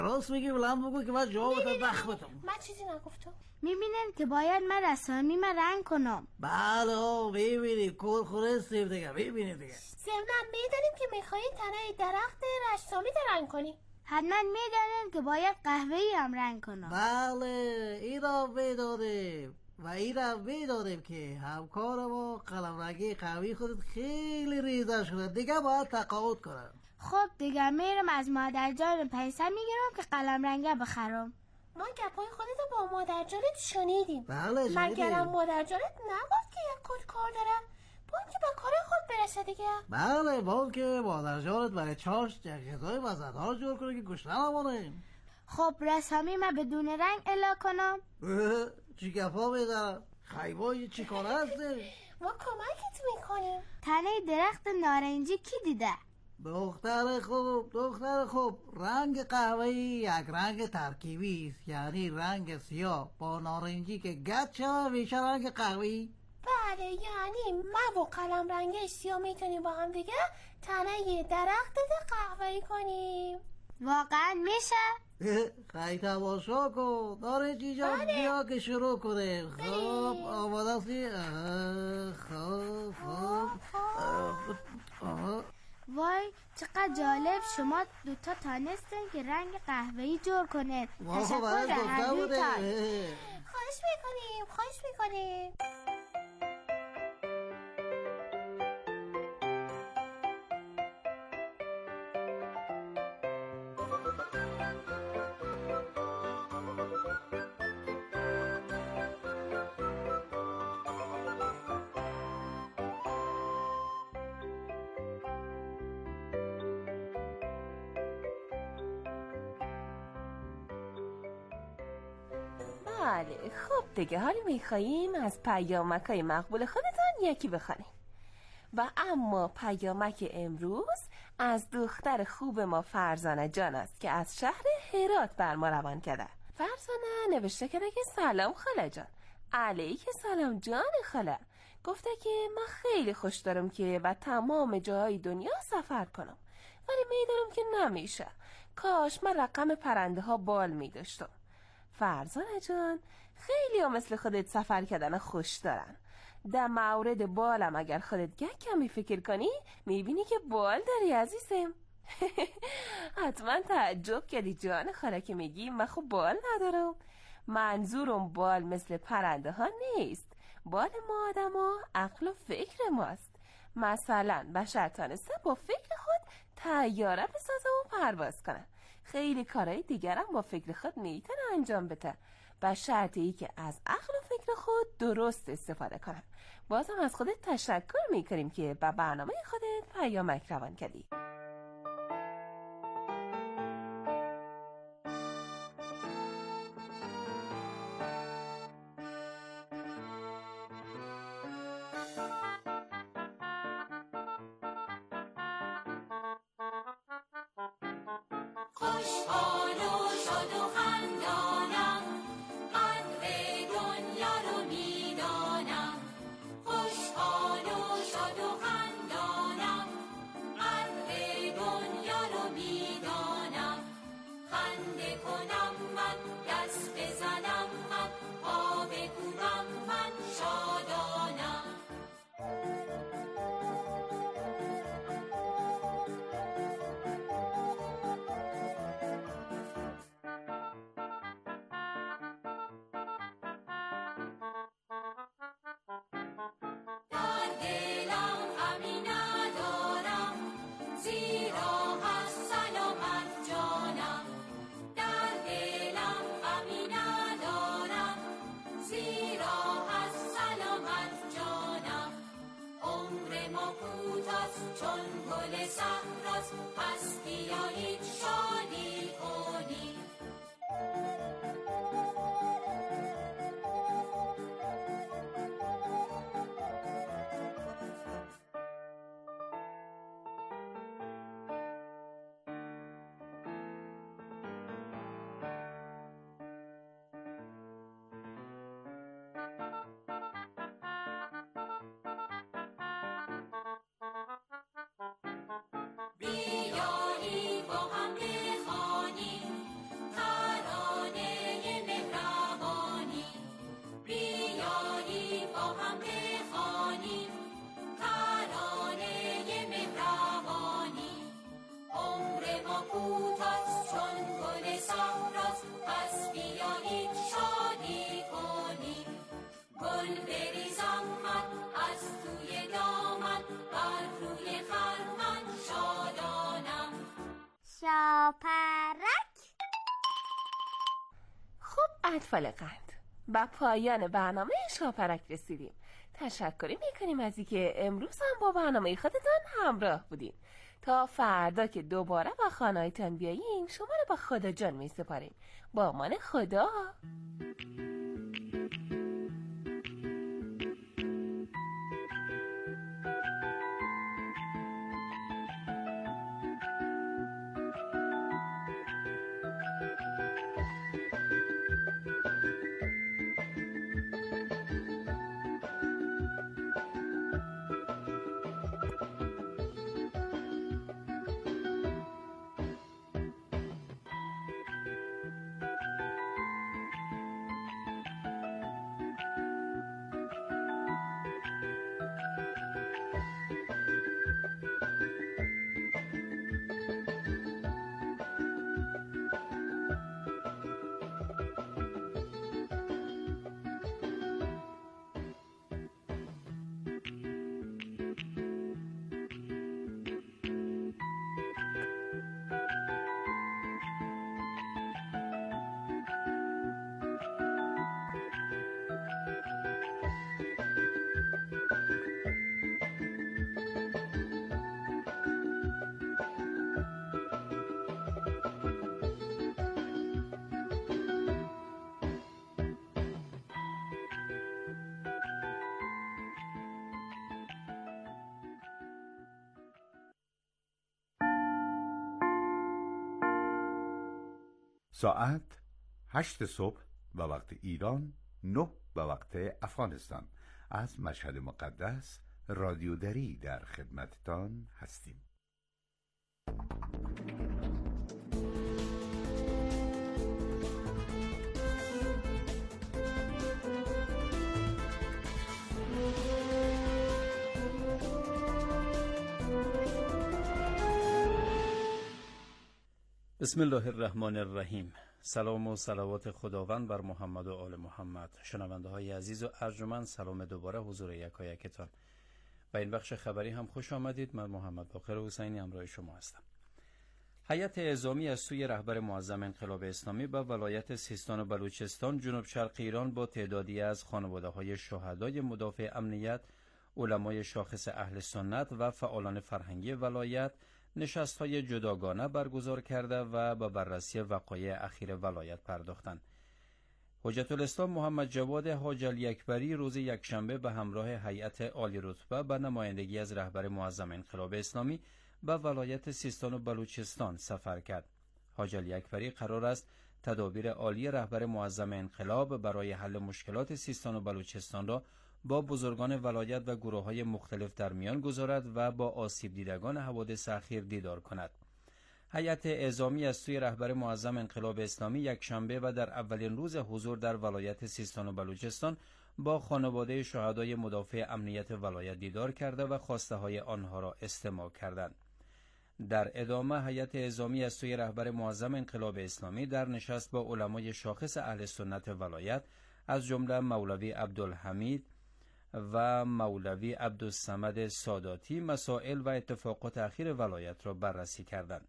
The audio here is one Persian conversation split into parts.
راست میگی، بلند بگو که من جوابت بخبتم. من چیزی نگفتم. میبینین که باید من رسامی من رنگ کنم. بله میبینی کور خورستیم دیگه، میبینی دیگه. ضمناً میدانیم که میخوایی تنه درخت رسامی رنگ کنی. حتما میدانین که باید قهوه‌ای هم رنگ کنم. بله این را میدانیم و این را میدانیم که همکار ما قلمرنگی قهوه‌ای خودت خیلی ریزه شده، دیگه باید تقاعد کنم. خب دیگه میرم از مادر جان پیسه میگیرم که قلم رنگه بخرم. ما گپای خودتو با مادر جانت شنیدیم. بله شنیدیم. مگرم مادر جانت نگفت که یک کد کار داره؟ باید که به کار خود برسه دیگه. بله باید که مادر جانت برای چاشت یک غذای مزه‌دار جور کنه که گوشت نمونه. خب رسامی من بدون رنگ الا کنم؟ چی گفا میدارم؟ خیبای چی کاره هستی؟ ما کمکت میکنیم. تنه درخت نارنجی کی دیده؟ دختر خوب رنگ قهوه‌ای یک رنگ ترکیبی است، یعنی رنگ سیاه با نارنجی که گچ شوه میشه رنگ قهوه‌ای. بله یعنی ما و قلم رنگی سیاه میتونیم با هم دیگه تنه درخت قهوه‌ای کنیم. واقعا میشه؟ خیلی تماشا کن نارنجی جان. بیا که شروع کنه. خب آماده هستی؟ خب وای چقدر جالب، شما دوتا تانستین که رنگ قهوه‌ای جور کنید. تشکر رهنموتان. خواهش میکنیم. بله خب دیگه حالا میخواییم از پیامک‌های مقبول خودتان یکی بخوانیم و اما پیامک امروز از دختر خوب ما فرزانه جان است که از شهر هرات بر ما روان کرده. فرزانه نوشته کرده که سلام خاله جان. علیک سلام جان خاله. گفته که من خیلی خوش دارم که و تمام جاهای دنیا سفر کنم، ولی میدونم که نمیشه. کاش من رقم پرنده ها بال میداشتم. فرزانه جان خیلی ها مثل خودت سفر کردن خوش دارن. در مورد بالم اگر خودت کمی فکر کنی میبینی که بال داری عزیزم. حتما تعجب کردی جان خاله که میگی من خب بال ندارم. منظورم بال مثل پرنده ها نیست. بال ما آدم ها عقل و فکر ماست. مثلا بشر تانسته با فکر خود طیاره بسازه و پرواز کنه. خیلی کارهای دیگرم با فکر خود میتونه انجام بده، به شرطی که از عقل و فکر خود درست استفاده کنه. بازم از خودت تشکر میکنیم که به برنامه خودت پیامک روان کردی. زیرا هست سلامت جانم، درد اطفال قند، با پایان برنامه شاپرک رسیدیم. تشکر میکنیم از اینکه امروز هم با برنامه خودتان همراه بودیم. تا فردا که دوباره با خانه‌تان بیاییم شما رو با خدا جان میسپاریم. با امان خدا. ساعت 8 صبح به وقت ایران، 9 به وقت افغانستان. از مشهد مقدس رادیو دری در خدمتتان هستیم. بسم الله الرحمن الرحیم. سلام و صلوات خداوند بر محمد و آل محمد. شنونده های عزیز و ارجمند، سلام دوباره حضور یکایکتان. و این بخش خبری هم خوش آمدید. من محمد باقر حسینی همراه شما هستم. هیئت اعزامی از سوی رهبر معظم انقلاب اسلامی به ولایت سیستان و بلوچستان جنوب شرق ایران با تعدادی از خانواده های شهدای مدافع امنیت، علمای شاخص اهل سنت و فعالان فرهنگی ولایت نشست‌های جداگانه برگزار کرده و به بررسی وقایع اخیر ولایت پرداختند. حجت الاسلام محمد جواد حاج علی اکبری روز یکشنبه به همراه هیئت عالی رتبه به نمایندگی از رهبر معظم انقلاب اسلامی به ولایت سیستان و بلوچستان سفر کرد. حاج علی اکبری قرار است تدابیر عالی رهبر معظم انقلاب برای حل مشکلات سیستان و بلوچستان را با بزرگان ولایت و گروه‌های مختلف در میان گذارد و با آسیب دیدگان حوادث اخیر دیدار کند. هیئت اعزامی از سوی رهبر معظم انقلاب اسلامی یکشنبه و در اولین روز حضور در ولایت سیستان و بلوچستان با خانواده شهدای مدافع امنیت ولایت دیدار کرده و خواسته‌های آنها را استماع کردند. در ادامه هیئت اعزامی از سوی رهبر معظم انقلاب اسلامی در نشست با علمای شاخص اهل سنت ولایت از جمله مولوی عبدالحمید و مولوی عبدالصمد ساداتی مسائل و اتفاقات اخیر ولایت را بررسی کردند.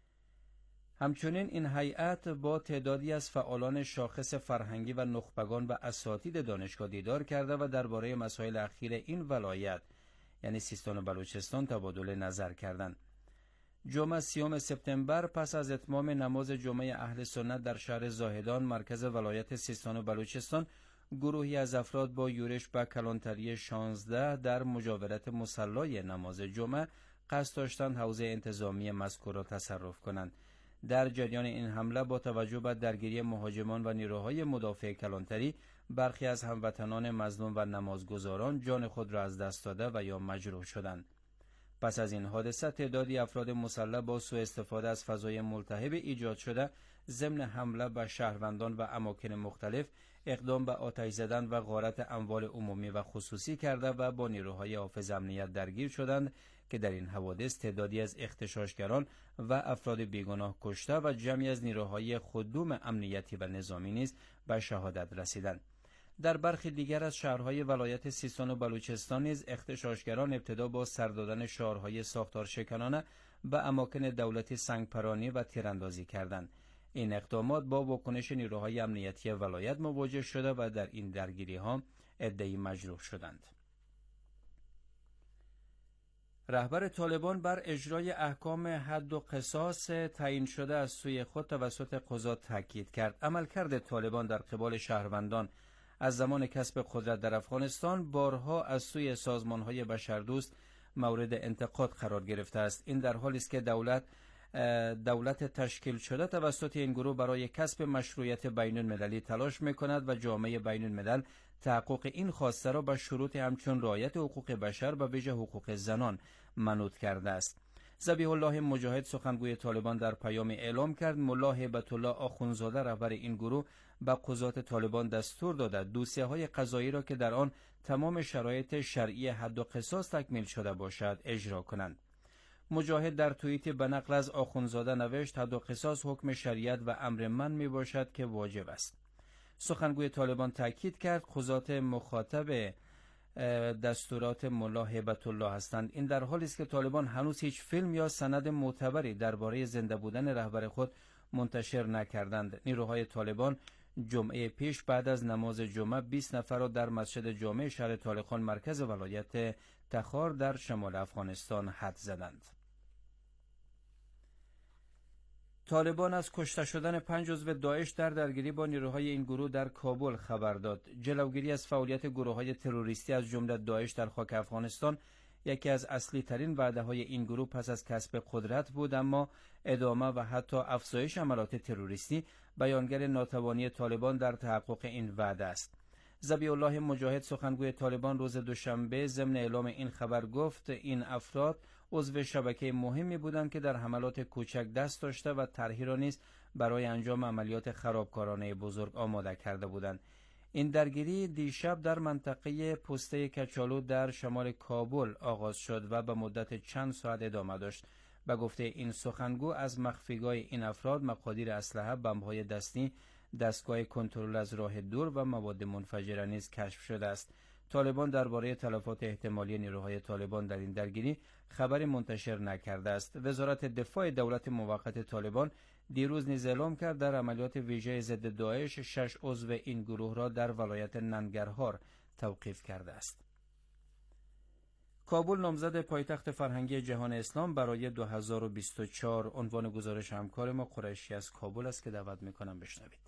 همچنین این هیئت با تعدادی از فعالان شاخص فرهنگی و نخبگان و اساتید دانشگاه دیدار کرده و درباره مسائل اخیر این ولایت یعنی سیستان و بلوچستان تبادل نظر کردند. جمعه 30 سپتامبر پس از اتمام نماز جمعه اهل سنت در شهر زاهدان مرکز ولایت سیستان و بلوچستان گروهی از افراد با یورش به کلانتری 16 در مجاورت مصلای نماز جمعه قصد داشتند حوزه انتظامی مذکور را تصرف کنند. در جریان این حمله با توجه به درگیری مهاجمان و نیروهای مدافع کلانتری برخی از هموطنان مظلوم و نمازگزاران جان خود را از دست داده و یا مجروح شدند. پس از این حادثه تعدادی افراد مسلح با سوء استفاده از فضای ملتهب ایجاد شده ضمن حمله به شهروندان و اماکن مختلف اقدام به آتش زدن و غارت اموال عمومی و خصوصی کرده و با نیروهای حافظ امنیت درگیر شدند که در این حوادث تعدادی از اغتشاشگران و افراد بیگناه کشته و جمعی از نیروهای خدوم امنیتی و نظامی نیز به شهادت رسیدند. در برخی دیگر از شهرهای ولایت سیستان و بلوچستان نیز اغتشاشگران ابتدا با سر دادن شعارهای ساختار شکنانه به اماکن دولتی سنگپرانی و تیراندازی کردند. این اقدامات با واکنش نیروهای امنیتی ولایت مواجه شده و در این درگیری‌ها عده‌ای مجروح شدند. رهبر طالبان بر اجرای احکام حد و قصاص تعیین شده از سوی خود توسط قضات تاکید کرد. عملکرد طالبان در قبال شهروندان از زمان کسب قدرت در افغانستان بارها از سوی سازمان‌های بشردوست مورد انتقاد قرار گرفته است. این در حالی است که دولت تشکیل شده توسط این گروه برای کسب مشروعیت بین‌المللی تلاش می‌کند و جامعه بین‌الملل تحقق این خواسته را به شروط همچون رعایت حقوق بشر و ویژه حقوق زنان منوط کرده است. ذبیح الله مجاهد سخنگوی طالبان در پیام اعلام کرد ملا هیبت الله آخوندزاده رهبر این گروه به قضات طالبان دستور داده دوسیه‌های قضایی را که در آن تمام شرایط شرعی حد و قصاص تکمیل شده باشد اجرا کنند. مجاهد در توییتی به نقل از آخوندزاده نوشت حد و قصاص حکم شریعت و امر من می باشد که واجب است. سخنگوی طالبان تاکید کرد قضات مخاطب دستورات ملا هیبت الله هستند. این در حالی است که طالبان هنوز هیچ فیلم یا سند معتبری درباره زنده بودن رهبر خود منتشر نکردند. نیروهای طالبان جمعه پیش بعد از نماز جمعه 20 نفر را در مسجد جامع شهر طالقان مرکز ولایت تخار در شمال افغانستان حد زدند. طالبان از کشته شدن 5 عضو داعش در درگیری با نیروهای این گروه در کابل خبر داد. جلوگیری از فعالیت گروه‌های تروریستی از جمله داعش در خاک افغانستان یکی از اصلی ترین وعده‌های این گروه پس از کسب قدرت بود، اما ادامه و حتی افزایش عملیات تروریستی بیانگر ناتوانی طالبان در تحقق این وعده است. ذبیح الله مجاهد سخنگوی طالبان روز دوشنبه ضمن اعلام این خبر گفت این افراد عضو شبکه مهمی بودند که در حملات کوچک دست داشته و طرحی را نیز برای انجام عملیات خرابکارانه بزرگ آماده کرده بودند. این درگیری دیشب در منطقه پسته کچالو در شمال کابل آغاز شد و به مدت چند ساعت ادامه داشت. به گفته این سخنگو از مخفیگاه این افراد مقادیر اسلحه، بمب‌های دستی، دستگاه کنترل از راه دور و مواد منفجره نیز کشف شده است. طالبان درباره تلفات احتمالی نیروهای طالبان در این درگیری خبری منتشر نکرده است. وزارت دفاع دولت موقت طالبان دیروز نیز اعلام کرد در عملیات ویژه ضد داعش 6 عضو این گروه را در ولایت ننگرهار توقیف کرده است. کابل نامزد پایتخت فرهنگی جهان اسلام برای 2024. عنوان گزارش همکار ما قریشی از کابل است که دعوت می‌کنم بشنوید.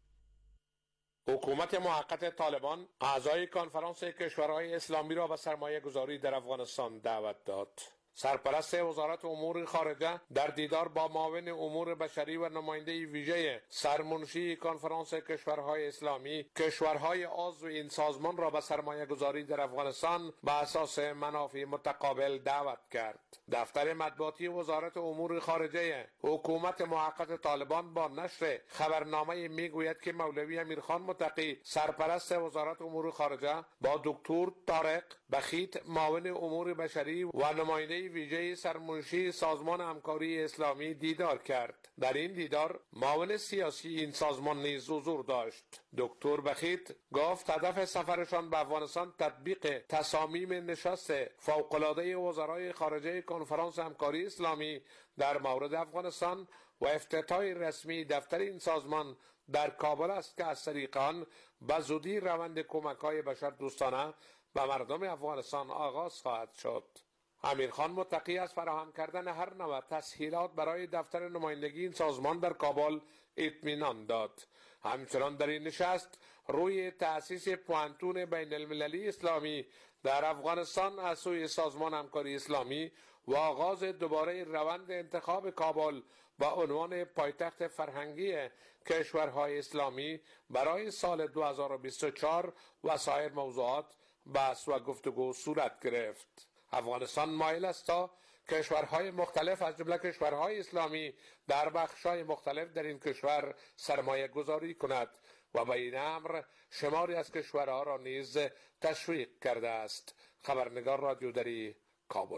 حکومت موقت طالبان اعضای کنفرانس کشورهای اسلامی را به سرمایه گذاری در افغانستان دعوت داد. سرپرست وزارت امور خارجه در دیدار با معاون امور بشری و نماینده ویژه سرمنشی کنفرانس کشورهای اسلامی کشورهای عضو این سازمان را به سرمایه گذاری در افغانستان به اساس منافع متقابل دعوت کرد. دفتر مطبوعاتی وزارت امور خارجه حکومت موقت طالبان با نشر خبرنامه میگوید که مولوی امیرخان متقی سرپرست وزارت امور خارجه با دکتر طارق بخیت معاون امور بشری و نماینده ویژه سرمنشی سازمان همکاری اسلامی دیدار کرد. در این دیدار معاون سیاسی این سازمان نیز حضور داشت. دکتر بخیت گفت هدف سفرشان به افغانستان تطبیق تصامیم نشست فوق‌العاده وزرای خارجه کنفرانس همکاری اسلامی در مورد افغانستان و افتتاح رسمی دفتر این سازمان در کابل است که از طریق آن به زودی روند کمک‌های بشردوستانه به مردم افغانستان آغاز خواهد شد. امیرخان متقی از فراهم کردن هر نوع تسهیلات برای دفتر نمایندگی این سازمان در کابل اطمینان داد. همچنان در این نشست روی تأسیس پوانتون بین المللی اسلامی در افغانستان از سوی سازمان همکاری اسلامی و آغاز دوباره روند انتخاب کابل با عنوان پایتخت فرهنگی کشورهای اسلامی برای سال 2024 و سایر موضوعات بحث و گفتگو صورت گرفت. افغانستان مایل است تا کشورهای مختلف از جمله کشورهای اسلامی در بخش‌های مختلف در این کشور سرمایه گذاری کند و به این امر شماری از کشورها را نیز تشویق کرده است. خبرنگار رادیودری کابل.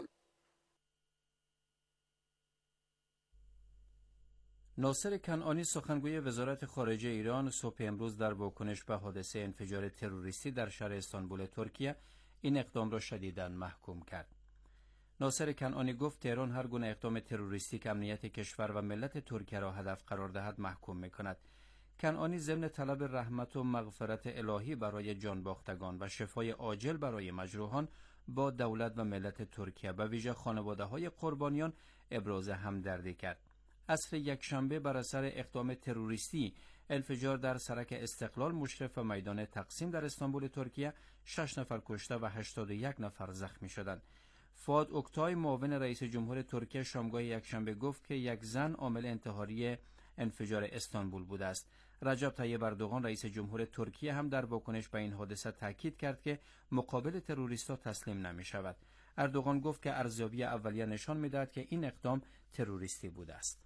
ناصر کنعانی سخنگوی وزارت خارجه ایران صبح امروز در واکنش به حادثه انفجار تروریستی در شهر استانبول ترکیه این اقدام را شدیداً محکوم کرد. ناصر کنعانی گفت تهران هر گونه اقدام تروریستی که امنیت کشور و ملت ترکیه را هدف قرار دهد محکوم می‌کند. کنعانی ضمن طلب رحمت و مغفرت الهی برای جانباختگان و شفای عاجل برای مجروحان با دولت و ملت ترکیه و ویژه خانواده‌های قربانیان ابراز همدردی کرد. عصر یکشنبه بر اثر اقدام تروریستی انفجار در سرک استقلال مشرف میدان تقسیم در استانبول ترکیه 6 نفر کشته و 81 نفر زخمی شدند. فؤاد اوکتای معاون رئیس جمهور ترکیه شامگاه یکشنبه گفت که یک زن عامل انتحاری انفجار استانبول بوده است. رجب طیب اردوغان رئیس جمهور ترکیه هم در واکنش به این حادثه تاکید کرد که مقابل تروریست‌ها تسلیم نمی‌شود. اردوغان گفت که ارزیابی اولیه نشان می‌دهد که این اقدام تروریستی بوده است.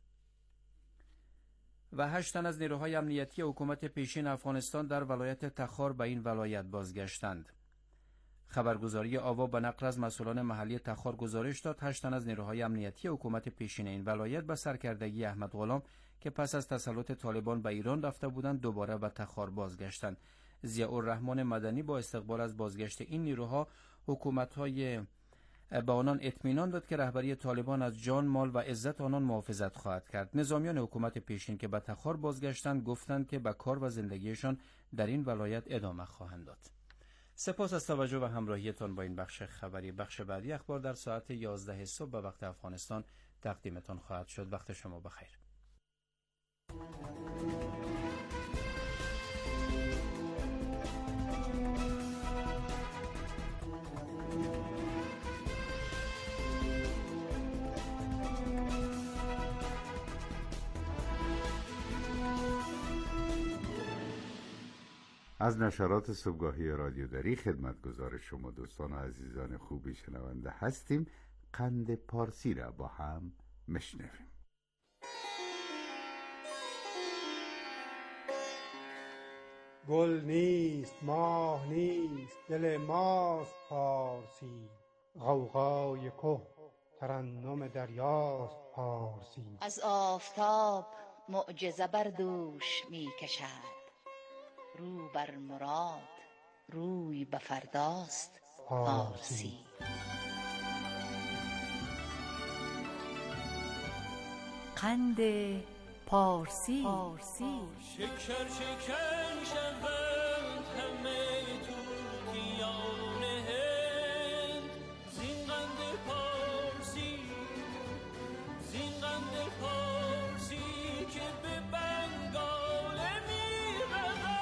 و 8 تن از نیروهای امنیتی حکومت پیشین افغانستان در ولایت تخار به این ولایت بازگشتند. خبرگزاری آوا به نقل از مسئولان محلی تخار گزارش داد 8 تن از نیروهای امنیتی حکومت پیشین این ولایت به سرکردگی احمد غلام که پس از تسلط طالبان به ایران رفته بودند دوباره به تخار بازگشتند. ضیاءالرحمن مدنی با استقبال از بازگشت این نیروها حکومت‌های به آنان اطمینان داد که رهبری طالبان از جان، مال و عزت آنان محافظت خواهد کرد. نظامیان حکومت پیشین که به تخار بازگشتند گفتند که به کار و زندگیشان در این ولایت ادامه خواهند داد. سپاس از توجه و همراهیتان با این بخش خبری. بخش بعدی اخبار در ساعت 11 صبح به وقت افغانستان تقدیمتان خواهد شد. وقت شما بخیر. از نشرات صبحگاهی رادیودری خدمتگزار شما دوستان و عزیزان خوبی شنونده هستیم. قند پارسی را با هم مشنویم. گل نیست، ماه نیست، دل ماست پارسی. غوغای که ترنم دریاست پارسی. از آفتاب معجزه بر دوش می کشد، رو بر مراد روی به فرداست پارسی. قند پارسی. شکر شکر شوند همه توتیان هند، زین قند پارسی، زین قند پارسی که به بنگال میرود.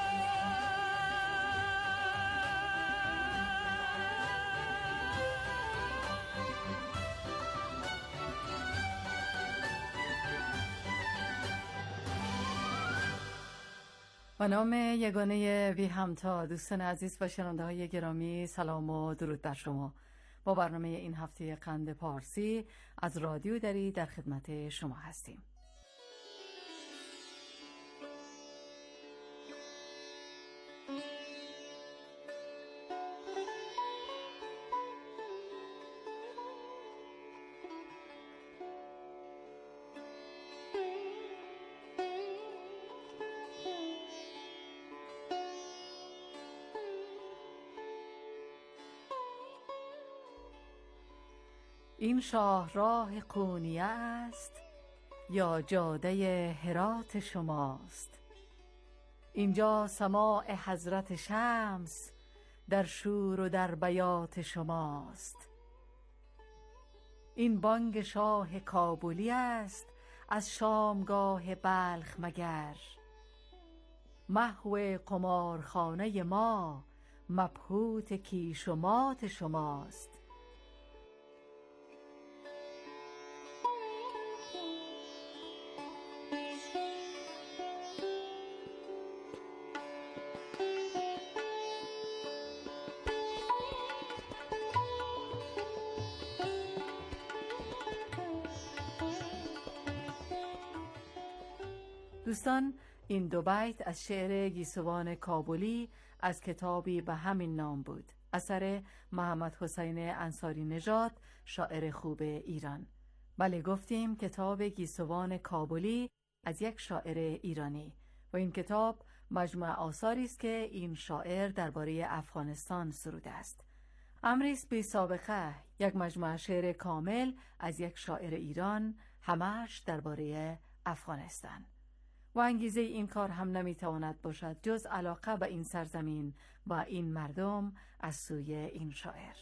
به نام یگانه بی همتا، دوستان عزیز و شنونده های گرامی، سلام و درود بر شما. با برنامه این هفته قند پارسی از رادیو دری در خدمت شما هستیم. این شاهراه قونیه است یا جاده هرات شماست؟ اینجا سماع حضرت شمس در شور و در بیات شماست. این بانگ شاه کابلی است از شامگاه بلخ مگر؟ محو قمارخانه ما مبهوت کیش و مات شماست. دوستان، این دو بیت از شعر گیسوان کابلی از کتابی به همین نام بود، اثر محمد حسین انصاری نژاد، شاعر خوب ایران. بله، گفتیم کتاب گیسوان کابلی از یک شاعر ایرانی و این کتاب مجموعه آثاری است که این شاعر درباره افغانستان سروده است. امریست بی سابقه، یک مجموعه شعر کامل از یک شاعر ایران، همه‌اش درباره افغانستان. و انگیزه این کار هم نمیتواند باشد جز علاقه به این سرزمین و این مردم از سوی این شاعر.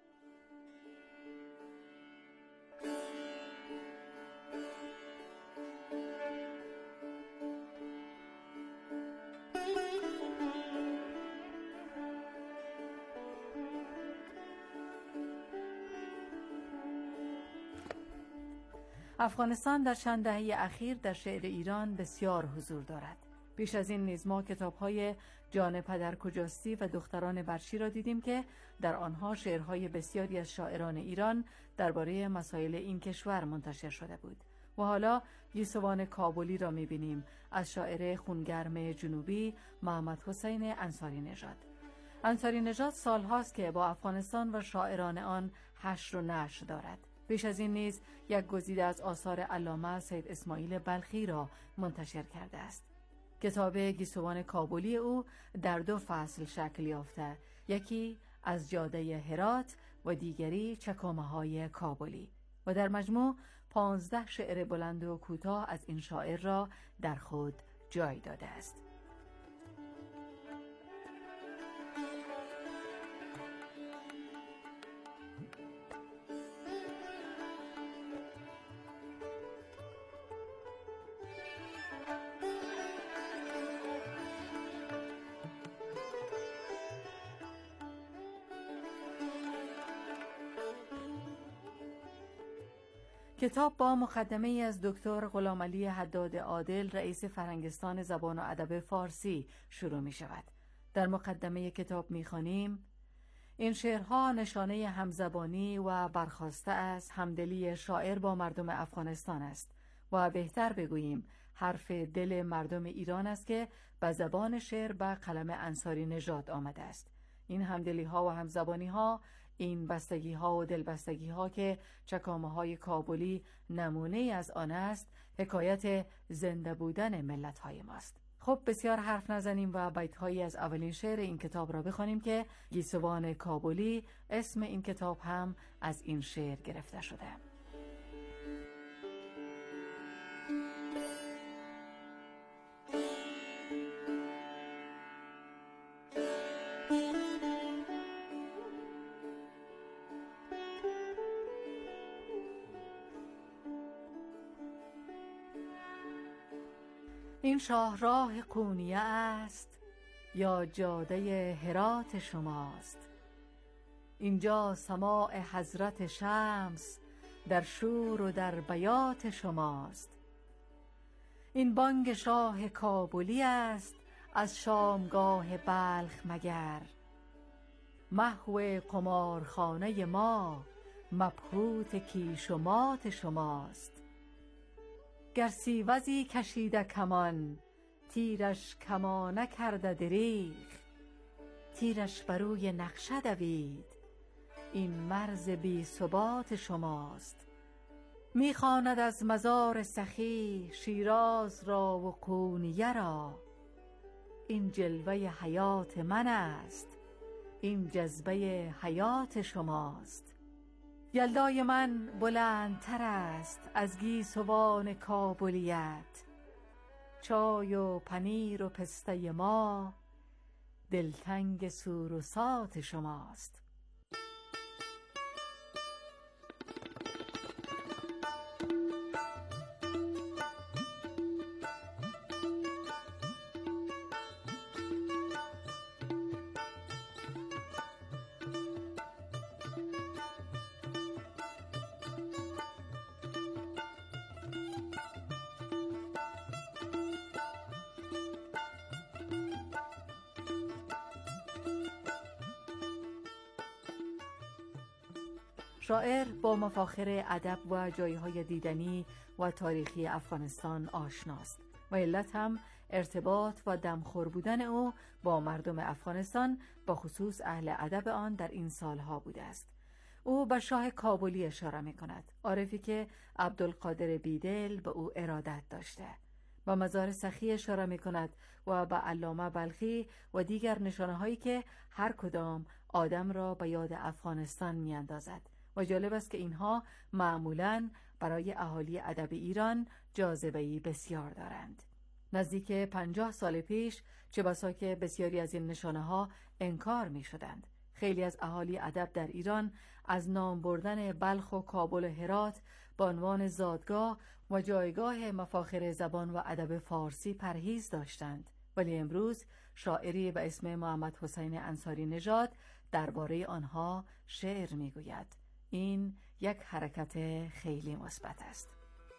افغانستان در چند دهه اخیر در شعر ایران بسیار حضور دارد. پیش از این نیز ما کتاب‌های جان پدر کجاستی و دختران برچی را دیدیم که در آنها شعرهای بسیاری از شاعران ایران درباره مسائل این کشور منتشر شده بود. و حالا گیسوان کابلی را می‌بینیم از شاعر خونگرم جنوبی محمد حسین انصاری نژاد. انصاری نژاد سالهاست که با افغانستان و شاعران آن حشر و نشر دارد. پیش از این نیز یک گزیده از آثار علامه سید اسماعیل بلخی را منتشر کرده است. کتاب گیسوان کابلی او در 2 فصل شکل یافته، یکی از جاده هرات و دیگری چکامه‌های کابلی، و در مجموع 15 شعر بلند و کوتاه از این شاعر را در خود جای داده است. کتاب با مقدمه از دکتر غلامعلی حداد عادل، رئیس فرهنگستان زبان و ادب فارسی شروع می شود. در مقدمه کتاب می خوانیم: این شعرها نشانه همزبانی و برخاسته از همدلی شاعر با مردم افغانستان است و بهتر بگوییم حرف دل مردم ایران است که به زبان شعر به قلم انصاری نژاد آمده است. این همدلی ها و همزبانی ها، این بستگی ها و دلبستگی ها که چکامه های کابلی نمونه از آن است، حکایت زنده بودن ملت های ماست. خب بسیار حرف نزنیم و بیت هایی از اولین شعر این کتاب را بخوانیم که گیسوان کابلی، اسم این کتاب هم از این شعر گرفته شده. این شاهراه قونیه است یا جاده هرات شماست؟ اینجا سماع حضرت شمس در شور و در بیات شماست. این بانگ شاه کابلی است از شامگاه بلخ مگر؟ محو قمارخانه ما مبهوت کیش و مات شماست. گر سیوزی کشیده کمان، تیرش کمانه کرده دریغ. تیرش بروی نقشه دوید، این مرز بی ثبات شماست. میخواند از مزار سخی شیراز را و قونیه را. این جلوه حیات من است، این جذبه حیات شماست. یلدای من بلندتر است از گیسوان کابلیت. چای و پنیر و پسته ما دلتنگ سوروسات شماست. شاعر با مفاخر ادب و جایهای دیدنی و تاریخی افغانستان آشناست و علت هم ارتباط و دمخور بودن او با مردم افغانستان، با خصوص اهل ادب آن در این سالها بوده است. او به شاه کابلی اشاره می کند، عارفی که عبدالقادر بیدل به او ارادت داشته. و مزار سخی اشاره می کند و به علامه بلخی و دیگر نشانه هایی که هر کدام آدم را به یاد افغانستان می اندازد. و جالب است که اینها معمولاً برای اهالی ادب ایران جاذبه‌ای بسیار دارند. نزدیک 50 سال پیش چه بسا که بسیاری از این نشانه ها انکار می شدند. خیلی از اهالی ادب در ایران از نام بردن بلخ و کابل و هرات به عنوان زادگاه و جایگاه مفاخر زبان و ادب فارسی پرهیز داشتند، ولی امروز شاعری به اسم محمد حسین انصاری نژاد درباره آنها شعر میگوید. این یک حرکت خیلی مثبت است.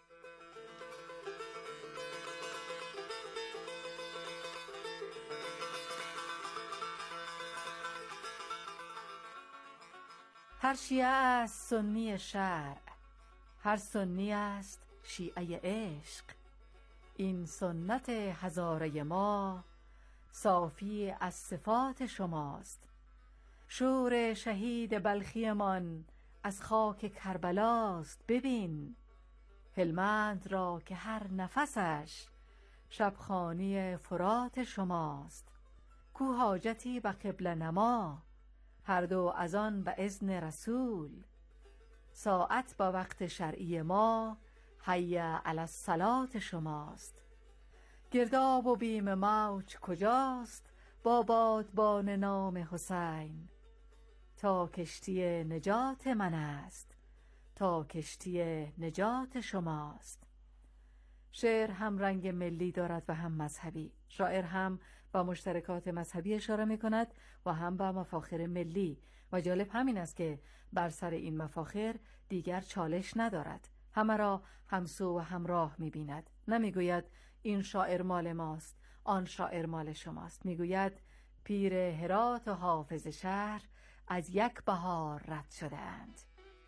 هر شیعه است سنی شرع، هر سنی است شیعه عشق. این سنت هزاره ما صافی از صفات شماست. شور شهید بلخیمان از خاک کربلاست. ببین هلمند را که هر نفسش شبخانی فرات شماست. کو حاجتی به قبله نما، هر دو از آن به اذن رسول. ساعت با وقت شرعی ما حی علی الصلاة شماست. گرداب و بیم موج کجاست با بادبان نام حسین. تا کشتی نجات من است، تا کشتی نجات شماست. شعر هم رنگ ملی دارد و هم مذهبی. شاعر هم با مشترکات مذهبی اشاره می کند و هم با مفاخر ملی، و جالب همین است که بر سر این مفاخر دیگر چالش ندارد. همه را همسو و همراه می بیند. نمی گوید این شاعر مال ماست، آن شاعر مال شماست. می گوید پیر هرات و حافظ شهر از یک بهار رد شده اند.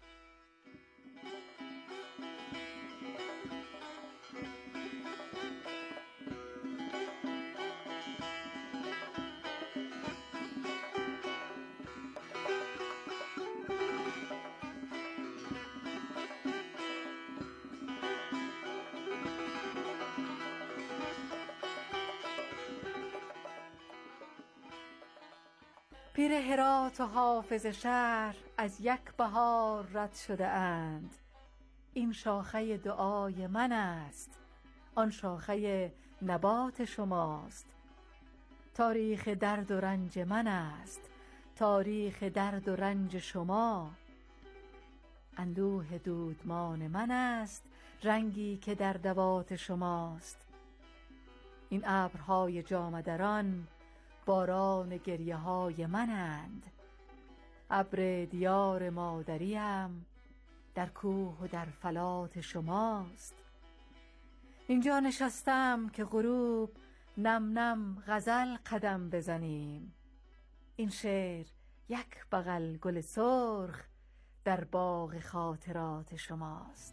پیر هرات و حافظ شهر از یک بهار رد شده اند. این شاخه دعای من است، آن شاخه نبات شماست. تاریخ درد و رنج من است، تاریخ درد و رنج شما. اندوه دودمان من است، رنگی که در دوات شماست. این ابرهای جامه دران باران گریه های منند. ابر دیار مادریم در کوه و در فلات شماست. اینجا نشستم که غروب نم نم غزل قدم بزنیم. این شعر یک بغل گل سرخ در باغ خاطرات شماست.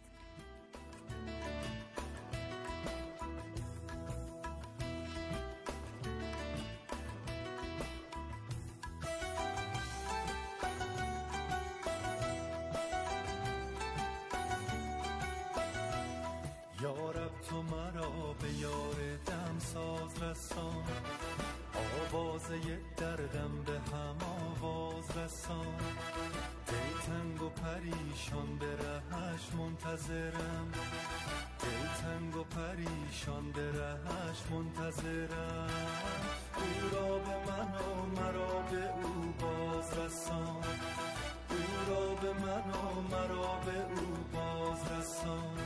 یارب تو مرا به یار دمساز رسان، آوازه دردم به هم آواز رسان. دل تنگ و پریشان به رهش منتظرم، دل تنگ و پریشان به رهش منتظرم. او را به من و مرا به او باز رسان، او را به من و مرا به او باز رسان.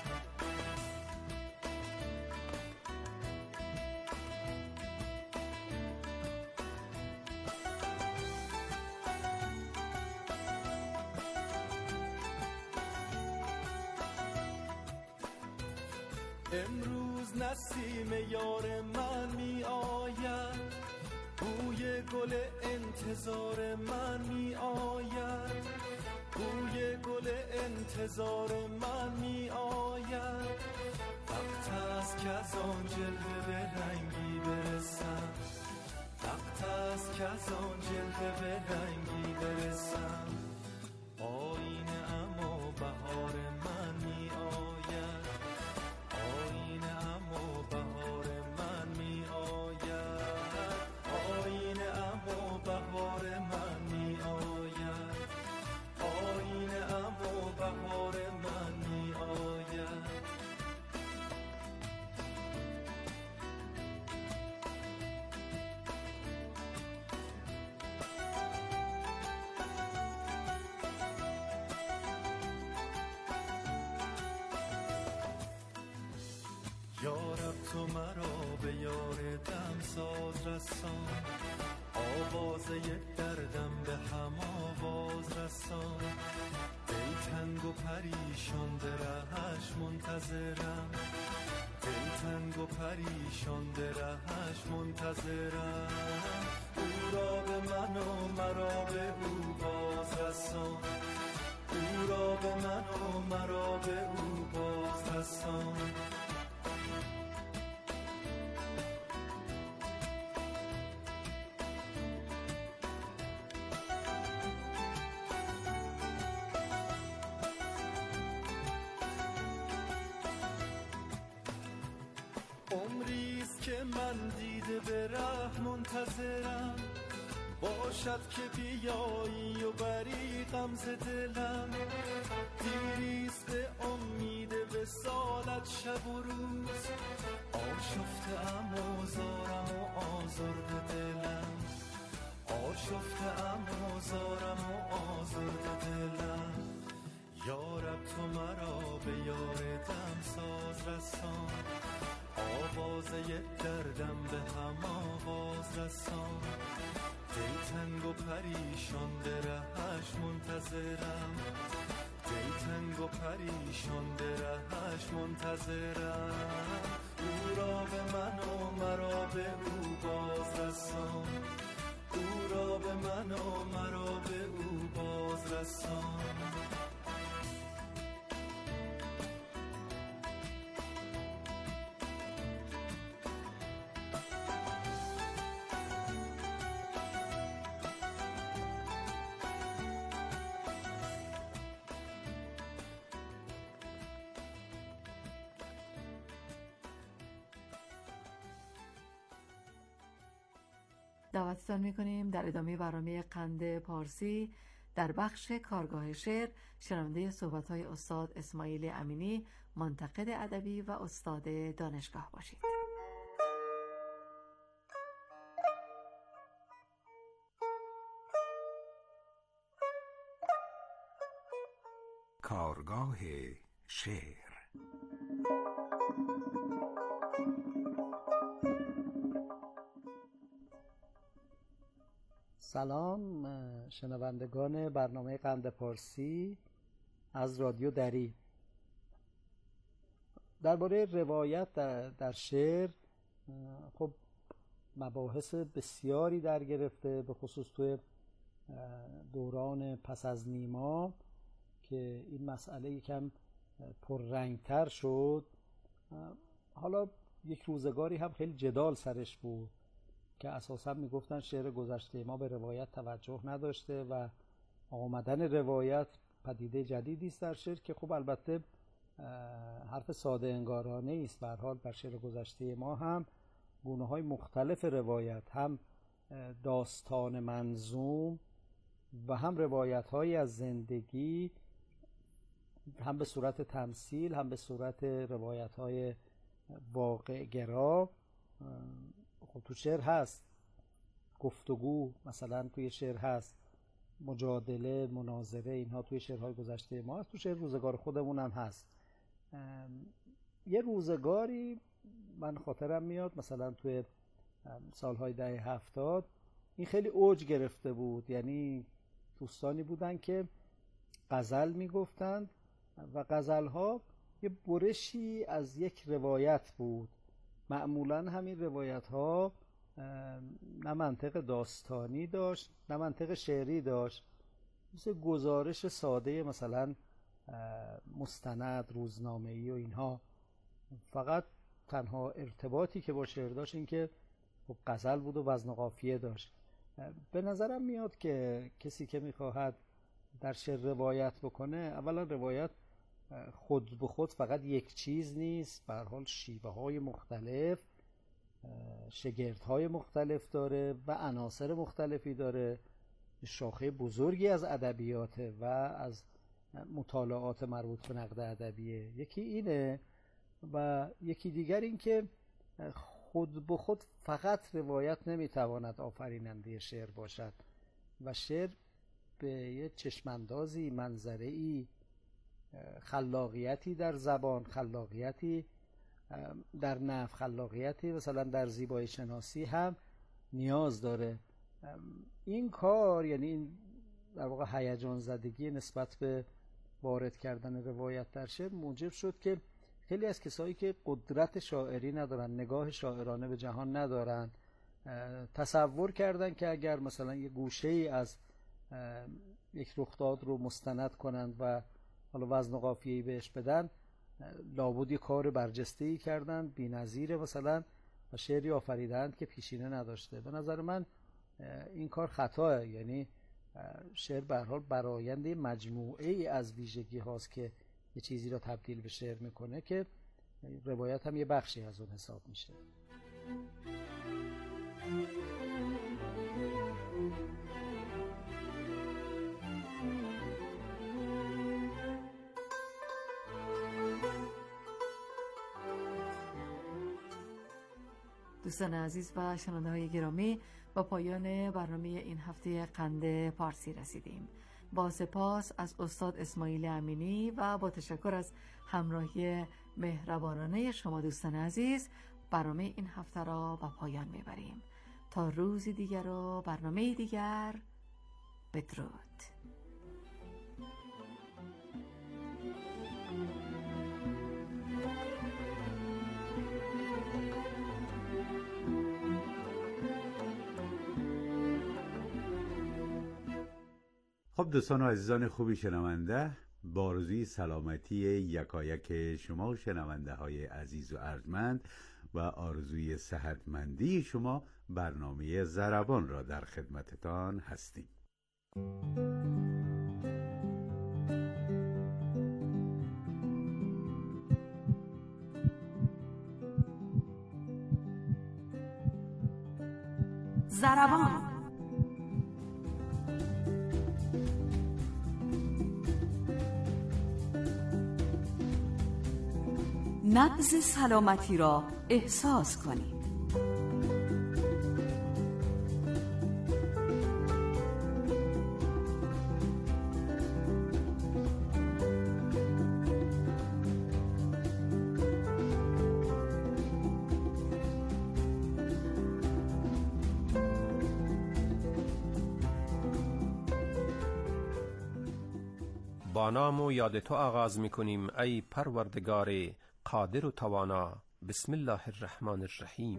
امروز نسیم یار من می آید، بوی گل انتظار من می آید، بوی گل انتظار من می آید. وقت است که از آن جلوه به رنگی برسم، وقت است که از آن جلوه به رنگی برسم. آینه اما بهار من می آید، آینه اما بهار تو مرا به یار دم ساز رسان، آوازه دردم به هم آواز رسان. دل تنگ و پریشان درهش منتظرم، دل تنگ و پریشان درهش منتظرم. او را به من و مرا به او باز رسان، او را به من و مرا به او باز رسان. عمریست که من دیده به ره منتظرم، باشد که بیایی و بری غمز دلم. دیریست به امید وصالت شب و روز، آشفته ام و زارم و آزرده دلم، آشفته ام و زارم و آزرده دلم. یارب تو مرا به یار دم ساز رسان، آوازه دردم به هم آواز رسان. دل تنگ و پریشان درهش منتظرم، دل تنگ و پریشان درهش منتظرم. او را به من و مرا به او باز رسان، او را به من و مرا به او باز رسان. دعوتتان میکنیم در ادامه برنامه قند پارسی در بخش کارگاه شعر شنونده صحبت‌های استاد اسماعیل امینی، منتقد ادبی و استاد دانشگاه باشید. کارگاه شعر. سلام شنوندگان برنامه قند پارسی از رادیو دری. درباره روایت در شعر خب مباحث بسیاری در گرفته، به خصوص توی دوران پس از نیما که این مسئله یکم پررنگتر شد. حالا یک روزگاری هم خیلی جدال سرش بود که اساسا میگفتن شعر گذشته ما به روایت توجه نداشته و آمدن روایت پدیده جدیدی است در شعر که خب البته حرف ساده انگارانه است. به هر حال در شعر گذشته ما هم گونه‌های مختلف روایت، هم داستان منظوم و هم روایت‌هایی از زندگی، هم به صورت تمثیل هم به صورت روایت‌های واقع گرا خب تو شعر هست. گفتگو مثلا توی شعر هست، مجادله، مناظره، اینها توی شعرهای گذشته ما هست، تو شعر روزگار خودمون هم هست. یه روزگاری من خاطرم میاد مثلا توی سالهای دهه 70 این خیلی اوج گرفته بود. یعنی دوستانی بودن که غزل میگفتند و غزلها یه برشی از یک روایت بود. معمولا همین روایت ها نه منطق داستانی داشت نه منطق شعری داشت، مثل گزارش ساده مثلا مستند روزنامه‌ای و اینها. فقط تنها ارتباطی که با شعر داشت این که خب غزل بود و وزن و قافیه داشت. به نظرم میاد که کسی که میخواهد در شعر روایت بکنه، اولا روایت خود به خود فقط یک چیز نیست، به هر حال شیوه های مختلف، شگردهای مختلف داره و عناصر مختلفی داره. شاخه بزرگی از ادبیاته و از مطالعات مربوط به نقد ادبیه. یکی اینه و یکی دیگر این که خود به خود فقط روایت نمیتواند آفریننده شعر باشد و شعر به یه چشماندازی، منظره‌ای، خلاقیتی در زبان، خلاقیتی در نحو خلاقیتی، مثلا در زیبایی شناسی هم نیاز داره. این کار، یعنی این در واقع هیجان زدگی نسبت به وارد کردن روایت در شعر، موجب شد که خیلی از کسایی که قدرت شاعری ندارن، نگاه شاعرانه به جهان ندارن، تصور کردن که اگر مثلا یه گوشه‌ای از یک رخداد رو مستند کنند و حالا وزن و قافیه‌ای بهش بدن، لابد یه کار برجسته‌ای کردن، بی‌نظیر مثلا، و شعری آفریدند که پیشینه نداشته. به نظر من این کار خطاه. یعنی شعر به هر حال براینده مجموعه ای از ویژگی هاست که یه چیزی را تبدیل به شعر میکنه، که روایت هم یه بخشی از اون حساب میشه. دوستان عزیز و شنونده‌های گرامی، با پایان برنامه این هفته قند پارسی رسیدیم. با سپاس از استاد اسماعیل امینی و با تشکر از همراهی مهربانانه شما دوستان عزیز، برنامه این هفته را به پایان میبریم. تا روزی دیگر و برنامه دیگر، بدرود. خب دوستان و عزیزان خوبی شنونده، با آرزوی سلامتی یکایک شما شنونده های عزیز و ارجمند و آرزوی صحتمندی شما، برنامه ضربان را در خدمتتان هستیم. ضربان. نبض سلامتی را احساس کنید. با نام و یاد تو آغاز می‌کنیم ای پروردگار قادر و توانا. بسم الله الرحمن الرحیم.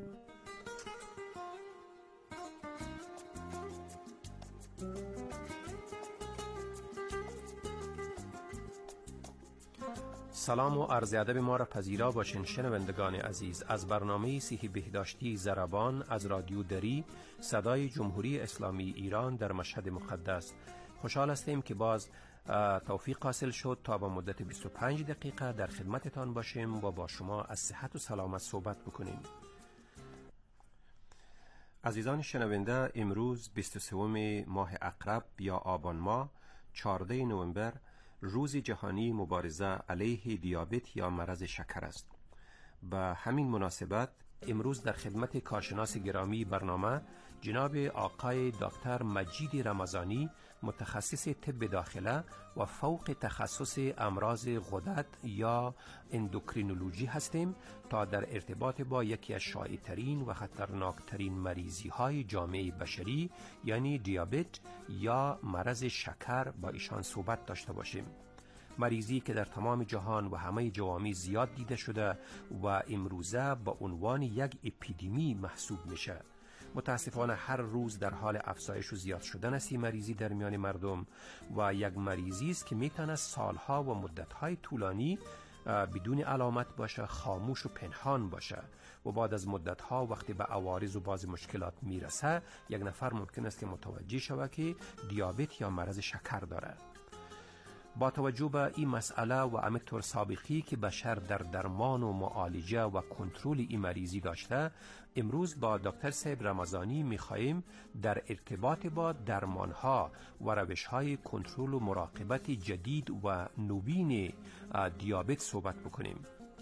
سلام و عرض ادب ما را پذیرا باشین شنوندگان عزیز. از برنامه صحی بهداشتی ضربان از رادیو دری، صدای جمهوری اسلامی ایران در مشهد مقدس، خوشحال هستیم که باز توفیق حاصل شد تا با مدت 25 دقیقه در خدمتتان باشیم و با شما از صحت و سلامت صحبت بکنیم. عزیزان شنونده، امروز 23 ماه عقرب یا آبان ماه 14 نوامبر روز جهانی مبارزه علیه دیابت یا مرض شکر است. به همین مناسبت امروز در خدمت کارشناس گرامی برنامه جناب آقای دکتر مجید رمضانی، متخصص طب داخله و فوق تخصص امراض غدد یا اندوکرینولوژی هستیم تا در ارتباط با یکی از شایع‌ترین و خطرناکترین مریضی های جامعه بشری یعنی دیابت یا مرض شکر با ایشان صحبت داشته باشیم. مریضی که در تمام جهان و همه جوامع زیاد دیده شده و امروزه با عنوان یک اپیدمی محسوب میشه. متاسفانه هر روز در حال افزایش و زیاد شدن است این مریضی در میان مردم و یک مریضی است که میتونه سالها و مدتهای طولانی بدون علامت باشه، خاموش و پنهان باشه و بعد از مدتها وقتی به عوارض و بعض مشکلات میرسه یک نفر ممکن است که متوجه شود که دیابت یا مرض شکر داره. با توجه به این مسئله و همینطور سابقی که بشر در درمان و معالجه و کنترل این مریضی داشته، امروز با دکتر صاحب رمضانی می‌خواهیم در ارتباط با درمان‌ها و روش‌های کنترل و مراقبت جدید و نوین دیابت صحبت بکنیم.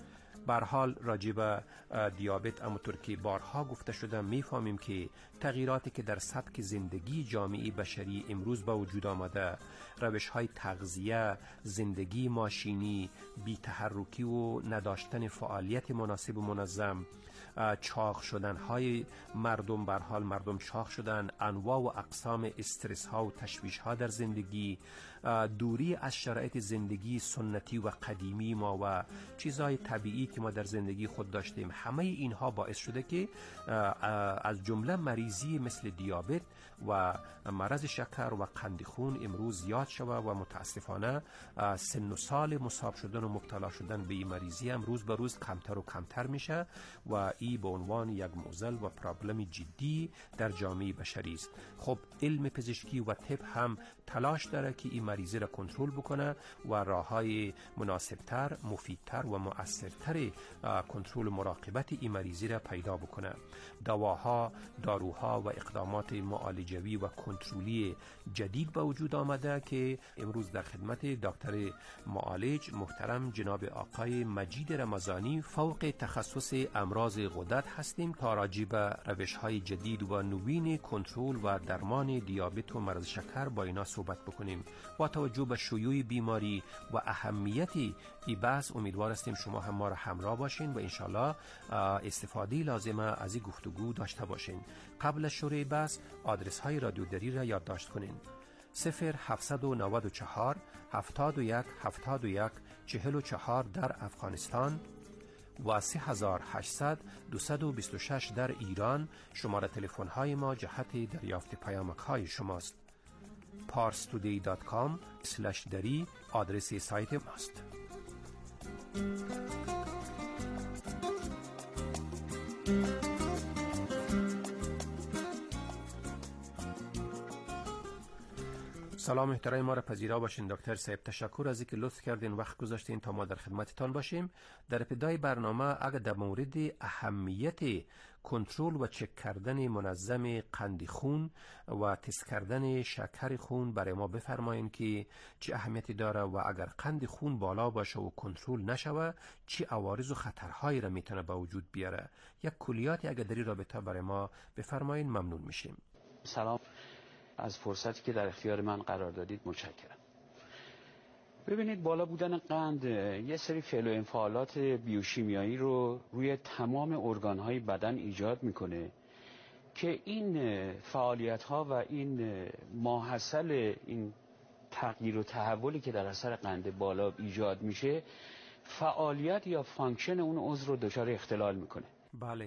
به هر حال راجع به دیابت همونطور که بارها گفته شده میفهمیم که تغییراتی که در سبک زندگی جامعه بشری امروز به وجود آمده، روش‌های تغذیه، زندگی ماشینی، بی‌تحرکی و نداشتن فعالیت مناسب و منظم، چاق شدن های مردم، به هر حال مردم چاق شدن، انواع و اقسام استرس ها و تشویش ها در زندگی، دوری از شرایط زندگی سنتی و قدیمی ما و چیزهای طبیعی که ما در زندگی خود داشتیم، همه اینها باعث شده که از جمله مریضی مثل دیابت و مرض شکر و قند خون امروز زیاد شده و متاسفانه سن و سال مصاب شدن و مبتلا شدن به این مریضی امروز به روز کمتر و کمتر میشه و این به عنوان یک معضل و پرابلم جدی در جامعه بشری است. خب علم پزشکی و طب هم تلاش داره که این مریضی را کنترل بکنه و راههای مناسبتر، مفیدتر و مؤثرتر کنترل و مراقبت این مریضی را پیدا بکنه. دواها، داروها و اقدامات معالجوی و کنترلی جدید به وجود آمده که امروز در خدمت دکتر معالج محترم جناب آقای مجید رمضانی فوق تخصص امراض غدد هستیم تا راجع به روش‌های جدید و نوین کنترل و درمان دیابت و مرض شکر با اینا صحبت بکنیم. با توجه به شیوع بیماری و اهمیت این بحث امیدوار هستیم شما هم ما را همراه باشین و انشالله استفاده لازمه از این گفتگو داشته باشین. قبل از شروع بحث آدرس های رادیوداری را یادداشت کنین: 0794 71 71 44 در افغانستان و 3800 226 در ایران. شماره تلفن های ما جهت دریافت پیامک های شماست. parstoday.com/dari آدرس سایت ماست. سلام محترم ما را پذیرا باشین دکتر صاحب. تشکر از اینکه لطف کردین وقت گذاشتین تا ما در خدمتتان باشیم. در ابتدای برنامه اگر در مورد اهمیت کنترل و چک کردن منظم قند خون و تست کردن شکر خون برای ما بفرمایین که چه اهمیتی داره و اگر قند خون بالا باشه و کنترل نشوه چه عوارض و خطرهایی را میتونه به وجود بیاره. یک کلیاتی اگر در این رابطه برای ما بفرمایین ممنون میشیم. سلام، از فرصتی که در اختیار من قرار دادید متشکرم. ببینید، بالا بودن قند یه سری فعل و انفعالات بیوشیمیایی رو روی تمام ارگان‌های بدن ایجاد میکنه که این فعالیت‌ها و این ماحصل این تغییر و تحولی که در اثر قند بالا ایجاد میشه فعالیت یا فانکشن اون عضو رو دچار اختلال میکنه. بله.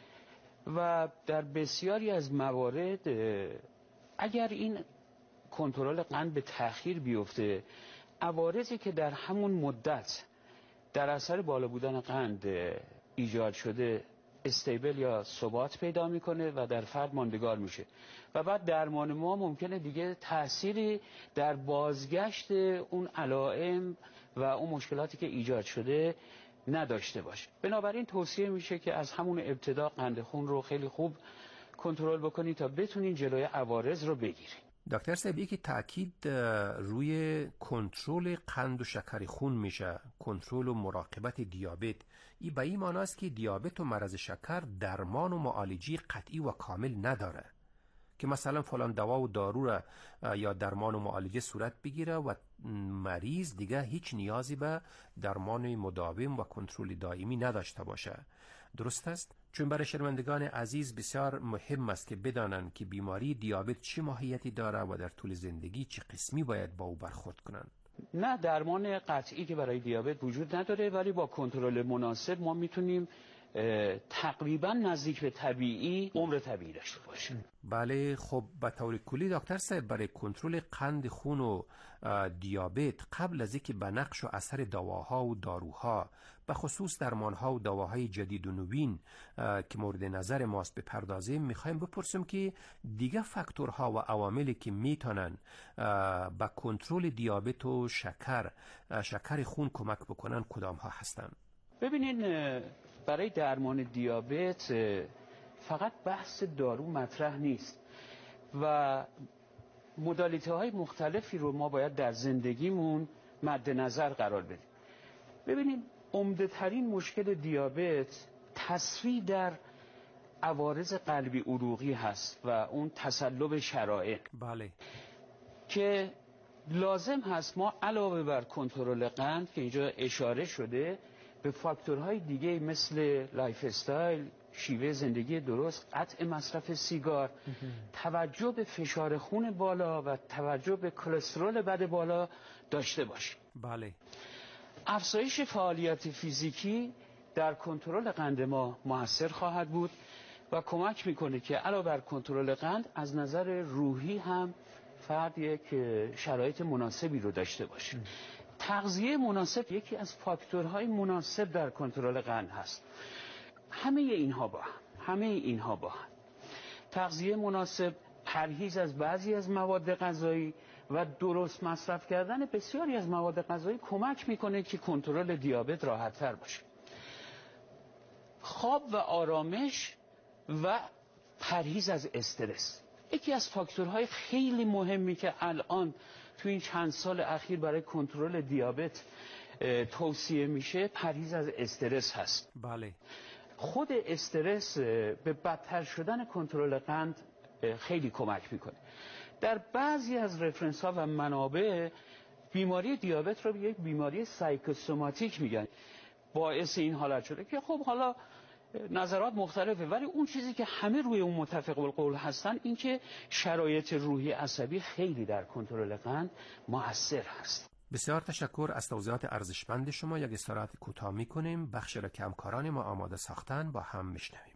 و در بسیاری از موارد اگر این کنترل قند به تأخیر بیفته، عوارضی که در همون مدت در اثر بالا بودن قند ایجاد شده استیبل یا ثبات پیدا میکنه و در فرد ماندگار میشه و بعد درمان ما ممکنه دیگه تأثیری در بازگشت اون علائم و اون مشکلاتی که ایجاد شده نداشته باشه. بنابراین توصیه میشه که از همون ابتدا قند خون رو خیلی خوب کنترل بکنید تا بتونین جلوی عوارض رو بگیرید. دکتر صاحب، یکی تاکید روی کنترل قند و شکر خون میشه، کنترل و مراقبت دیابت. این به این معنی است که دیابت و مرض شکر درمان و معالجه قطعی و کامل نداره که مثلا فلان دوا و دارو را یا درمان و معالجه صورت بگیره و مریض دیگه هیچ نیازی به درمان مداوم و کنترل دائمی نداشته باشه. درست است؟ چون برای شنوندگان عزیز بسیار مهم است که بدانند که بیماری دیابت چه ماهیتی داره و در طول زندگی چه قسمی باید با او برخورد کنند. نه، درمان قطعی که برای دیابت وجود نداره، ولی با کنترل مناسب ما میتونیم تقریبا نزدیک به طبیعی عمر طبیعی داشته باشیم. بله. خب به طور کلی دکتر صاحب، برای کنترل قند خون و دیابت قبل از اینکه به نقش و اثر دواها و داروها به خصوص درمانها و دواهای جدید و نوین که مورد نظر ماست بپردازیم، میخوایم بپرسیم که دیگه فاکتورها و عواملی که میتونن به کنترل دیابت و شکر خون کمک بکنن کدام ها هستن؟ ببینین، برای درمان دیابت فقط بحث دارو مطرح نیست و مدالیته های مختلفی رو ما باید در زندگیمون مد نظر قرار بدیم. ببینید، عمده ترین مشکل دیابت تصریح در عوارض قلبی عروقی هست و اون تصلب شرائع. بله. که لازم هست ما علاوه بر کنترل قند که اینجا اشاره شده به فاکتورهای دیگه مثل لایف استایل، شیوه زندگی درست، قطع مصرف سیگار، توجه به فشار خون بالا و توجه به کلسترول بد بالا داشته باشیم. بله. افزایش فعالیت فیزیکی در کنترل قند ما موثر خواهد بود و کمک میکنه که علاوه بر کنترل قند از نظر روحی هم فرد یک شرایط مناسبی رو داشته باشه. تغذیه مناسب یکی از فاکتورهای مناسب در کنترل قند هست. همه اینها با هم. تغذیه مناسب، پرهیز از بعضی از مواد غذایی و درست مصرف کردن بسیاری از مواد غذایی کمک میکنه که کنترل دیابت راحت‌تر باشه. خواب و آرامش و پرهیز از استرس یکی از فاکتورهای خیلی مهمی که الان تو این چند سال اخیر برای کنترل دیابت توصیه میشه پرهیز از استرس هست. بله. خود استرس به بدتر شدن کنترل قند خیلی کمک میکنه. در بعضی از رفرنس ها و منابع بیماری دیابت رو به یک بیماری سایکوسوماتیک میگن. باعث این حالت شده که خب حالا نظرات مختلفه، ولی اون چیزی که همه روی اون متفق القول هستن این که شرایط روحی عصبی خیلی در کنترل قند مؤثر هست. بسیار تشکر از توضیحات ارزشمند شما. یک استراحت کوتاه می‌کنیم، بخش را که همکاران ما آماده ساختن با هم میشنویم.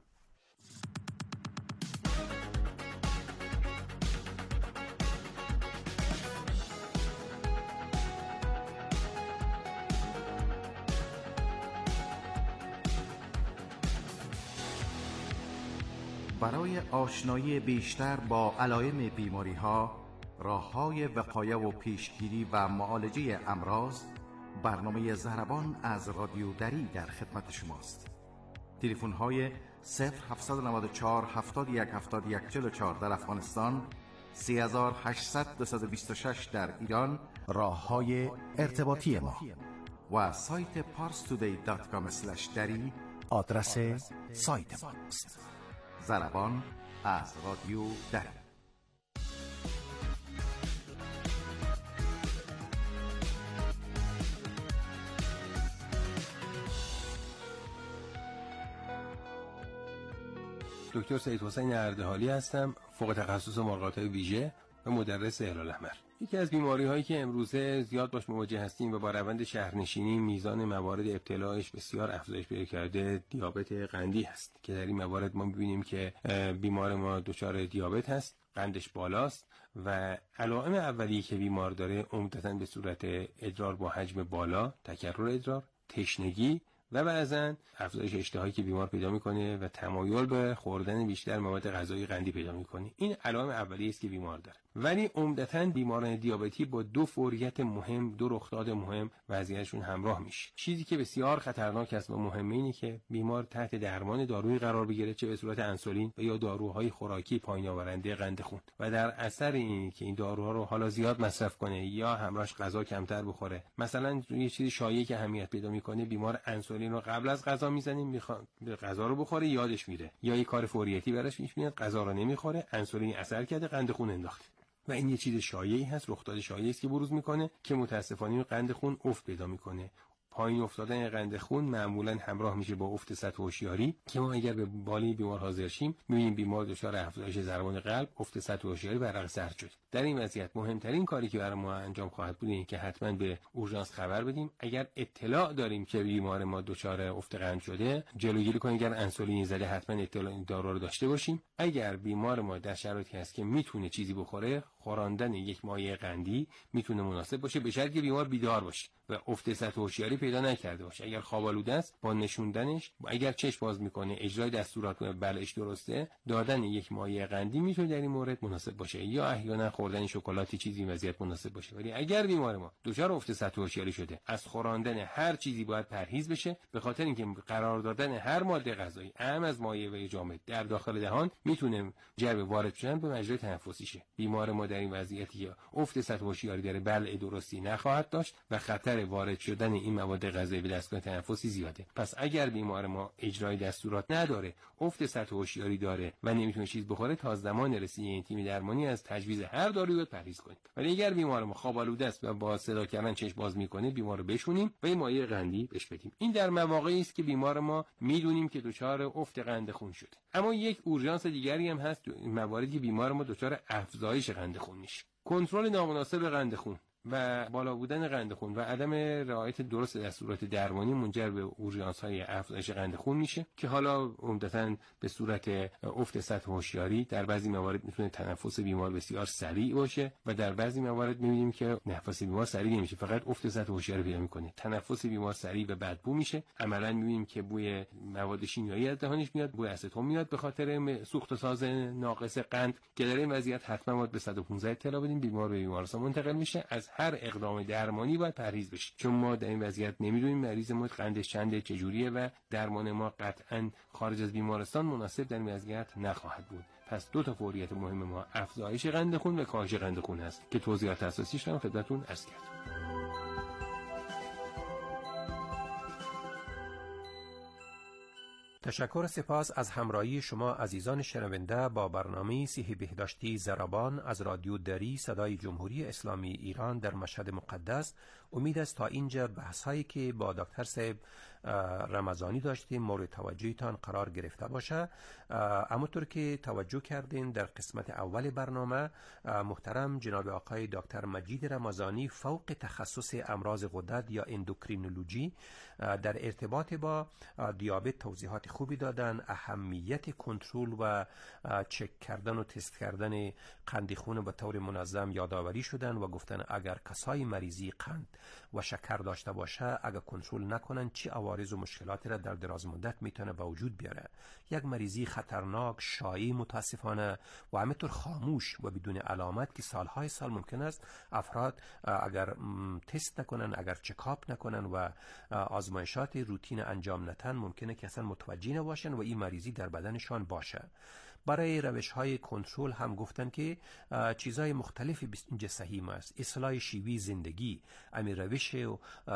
برای آشنایی بیشتر با علائم بیماری‌ها، راه‌های وقایه و پیشگیری و معالجه امراض، برنامه ضربان از رادیو دری در خدمت شماست. تلفن‌های 0794 71 71 44 در افغانستان، 3800 226 در ایران راه‌های ارتباطی ما و سایت parstoday.com/dari آدرس سایت ماست. ضربان از رادیو دری. دکتر سید حسین اردهالی هستم، فوق تخصص مراقبات ویژه و مدرس هلال احمر. یکی از بیماری هایی که امروزه زیاد باش مواجه هستیم و با روند شهرنشینی میزان موارد ابتلایش بسیار افزایش پیدا کرده، دیابت قندی هست که در این موارد ما می‌بینیم که بیمار ما دچار دیابت هست، قندش بالاست و علائم اولیه که بیمار داره عمدتاً به صورت ادرار با حجم بالا، تکرر ادرار، تشنگی و بعضاً افزایش اشتهایی که بیمار پیدا میکنه و تمایل به خوردن بیشتر مواد غذایی قندی پیدا میکنه. این علائم اولیه است که بیمار داره. ولی عمدتاً بیماران دیابتی با دو فوریت مهم، دو رخداد مهم وضعیتشون همراه میشه. چیزی که بسیار خطرناک است و مهمه اینه که بیمار تحت درمان دارویی قرار بگیره، چه به صورت انسولین و یا داروهای خوراکی پایین آورنده قند خون، و در اثر این که این داروها رو حالا زیاد مصرف کنه یا همراهش غذا کمتر بخوره، مثلا یه چیزی شایعی که اهمیت پیدا میکنه، بیمار انسولین رو قبل از غذا میزنیم، میخواد غذا رو بخوره یادش میره، یا یه کار فوریتی براش پیش میاد، غذا رو نمیخوره، انسولین اثر کرده، قند خون انداخته. و این یه چیز شایعی هست، رخداد شایعی است که بروز میکنه که متاسفانه قند خون افت پیدا میکنه. پایین افتادن قند خون معمولا همراه میشه با افت سطح هوشیاری که ما اگر به بالای بیمار حاضر شیم میبینیم بیمار دچار افزایش ضربان قلب، افت سطح هوشیاری و عرق سرد شد. در این وضعیت مهمترین کاری که برای ما انجام خواهد بود اینه که حتما به اورژانس خبر بدیم. اگر اطلاع داریم که بیمار ما دچار افت قند شده، جلوگیری کنیم. اگر انسولین زده حتما اطلاع این دارو رو داشته باشیم. اگر بیمار ما در شرایطی هست که میتونه چیزی بخوره، خوراندن یک مایع قندی میتونه مناسب باشه، به شرطی که بیمار بیدار باشه و افت سطح هوشیاری پیدا نکرده باشه. اگر خواب آلوده است، با نشوندنش، اگر چشم باز میکنه، اجرای دستورات کنه، بلعش درسته، دادن یک مایع قندی میتونه در این مورد مناسب باشه، یا احیانا خوردن شکلاتی چیزی وضعیت مناسب باشه. ولی اگر بیمار ما دچار افت سطح هوشیاری شده، از خوراندن هر چیزی باید پرهیز بشه، به خاطر اینکه قرار دادن هر ماده غذایی اهم از مایع و جامد در داخل دهان میتونه جلب وارد شدن به مجرای تنفسی شه. بیمار ما در این وضعیتی افت سطح هوشیاری داره، بلع درستی نخواهد داشت و خطر خطر وارد شدن این مواد غذایی به دستگاه تنفسی زیاده. پس اگر بیمار ما اجرای دستورات نداره، افت سطح هوشیاری داره و نمیتونه چیز بخوره، تا زمان رسیدگی این تیم درمانی از تجویز هر دارویی باید پرهیز کنیم. ولی اگر بیمار ما خواب آلوده است و با صدا کردن چشم باز میکنه، بیمار رو بشونیم و این مایع قندی بهش بدیم. این در مواقعی است که بیمار ما میدونیم که دچار افت قند خون شده. اما یک اورژانس دیگری هم هست، مواردی بیمار ما دچار افزایش قند خون میشه. کنترل نامناسب قند خون و بالا بودن قند خون و عدم رعایت درست دستورات درمانی منجر به اورژانس‌های افزایش قند خون میشه که حالا عمدتاً به صورت افت سطح هوشیاری، در بعضی موارد میتونه تنفس بیمار بسیار سریع باشه و در بعضی موارد میبینیم که نفس بیمار سریع نمیشه، فقط افت سطح هوشیاری پیدا میکنه. تنفس بیمار سریع و بدبو میشه. عملاً میبینیم که بوی مواد شیمیایی از دهانش میاد، بوی استون میاد به خاطر سوخت ساز ناقص قند، که در این وضعیت حتما باید به 115 اطلاع بدیم. بیمار به بیمارستان منتقل میشه. از هر اقدام درمانی باید پرهیز بشه، چون ما در این وضعیت نمیدونیم مریض ما قندش چنده، چجوریه و درمان ما قطعاً خارج از بیمارستان مناسب در این وضعیت نخواهد بود. پس دو تا فوریت مهم ما افزایش قند خون و کاهش قند خون هست که توضیحات اساسیش رو خدمتتون عرض کردم. تشکر سپاس از همراهی شما عزیزان شنونده با برنامه صحی بهداشتی زربان از رادیو دری صدای جمهوری اسلامی ایران در مشهد مقدس. امید است تا اینجا بحث هایی که با دکتر صاحب رمضانی داشتیم مورد توجهتان قرار گرفته باشه. همونطور که توجه کردین در قسمت اول برنامه، محترم جناب آقای دکتر مجید رمضانی فوق تخصص امراض غدد یا اندوکرینولوژی در ارتباط با دیابت توضیحات خوبی دادن. اهمیت کنترل و چک کردن و تست کردن قند خون به طور منظم یادآوری شدن و گفتن اگر کسای مریضی قند و شکر داشته باشه، اگر کنترل نکنن چه عوارض و مشکلاتی را در دراز مدت میتونه به وجود بیاره. یک مریضی خطرناک، شایع متاسفانه و همینطور خاموش و بدون علامت که سالهای سال ممکن است افراد اگر تست نکنن، اگر چکاپ نکنن و آزمایشات روتین انجام ندن، ممکنه که اصلا متوجه نباشن و این مریضی در بدنشان باشه. برای روش‌های کنترل هم گفتن که چیزهای مختلفی اینجا صحیح است. اصلاح شیوه زندگی، امی روش و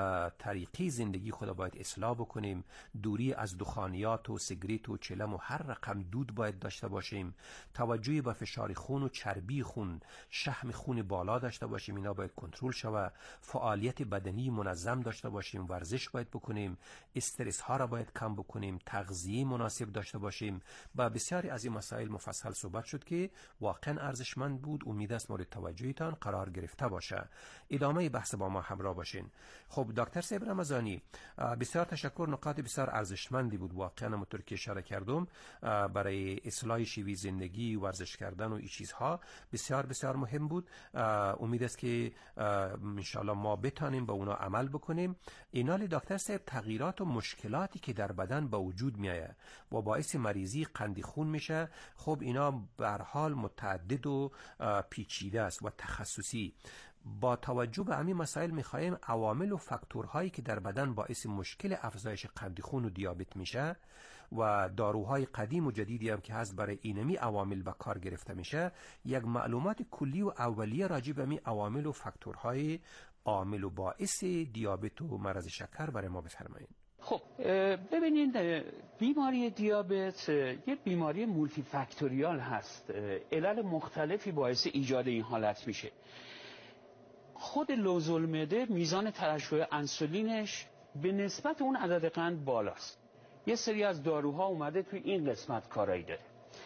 طریقی زندگی خود باید اصلاح بکنیم. دوری از دخانیات و سیگریت و چلم و هر رقم دود باید داشته باشیم. توجه به فشار خون و چربی خون، شحم خون بالا داشته باشیم، اینا باید کنترل شود. فعالیت بدنی منظم داشته باشیم، ورزش باید بکنیم، استرس ها را باید کم بکنیم، تغذیه مناسب داشته باشیم. با بسیاری از این مسائل مفصل صحبت شد که واقعا ارزشمند بود. امید است مورد توجهتان قرار گرفته باشه. ادامه بحث با ما همراه باشین. خب دکتر صاحب رمضانی، بسیار تشکر، نکات بسیار ارزشمندی بود. واقعا همونطور که اشاره کردم برای اصلاح شیوه زندگی، ورزش کردن و این چیزها بسیار بسیار مهم بود. امید است که ان شاء الله ما بتانیم به اونا عمل بکنیم. اینال دکتر صاحب، تغییرات و مشکلاتی که در بدن به وجود میاد و باعث مریضی قند خون میشه، خب اینا به هر حال متعدد و پیچیده است و تخصصی. با توجه به همین مسائل میخوایم عوامل و فاکتورهایی که در بدن باعث مشکل افزایش قند خون و دیابت میشه و داروهای قدیم و جدیدی هم که هست برای اینمی عوامل به کار گرفته میشه، یک معلومات کلی و اولیه راجع به همین عوامل و فاکتورهای عامل و باعث دیابت و مرض شکر برای ما بفرمایید. خب ببینید، بیماری دیابت یه بیماری مولتی فاکتوریال هست. علل مختلفی باعث ایجاد این حالت میشه. خود لوزالمعده میزان ترشح انسولینش به نسبت اون عدد قند بالاست. یه سری از داروها اومده توی این قسمت کارایی داره.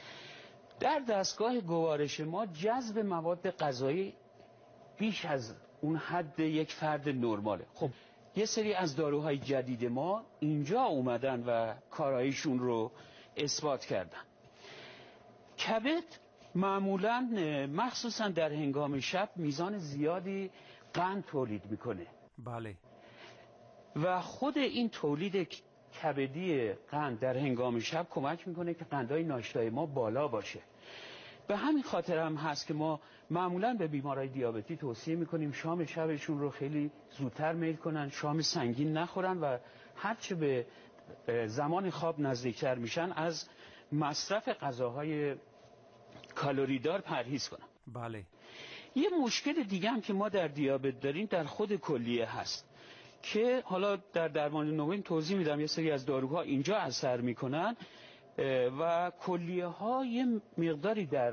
در دستگاه گوارش ما جذب مواد غذایی بیش از اون حد یک فرد نرماله. خب یه سری از داروهای جدید ما اینجا اومدن و کاراییشون رو اثبات کردن. کبد معمولاً مخصوصاً در هنگام شب میزان زیادی قند تولید میکنه. بله. و خود این تولید کبدی قند در هنگام شب کمک میکنه که قندهای ناشتای ما بالا باشه. به همین خاطر هم هست که ما معمولاً به بیمارای دیابتی توصیه میکنیم شام شبشون رو خیلی زودتر میل کنن، شام سنگین نخورن و هرچه به زمان خواب نزدیکتر میشن از مصرف غذاهای کالری دار پرهیز کنن. بله. یه مشکل دیگه هم که ما در دیابت داریم در خود کلیه هست. که حالا در درمان نوین توضیح میدم. یه سری از داروها اینجا اثر میکنن و کلیه ها یه مقداری در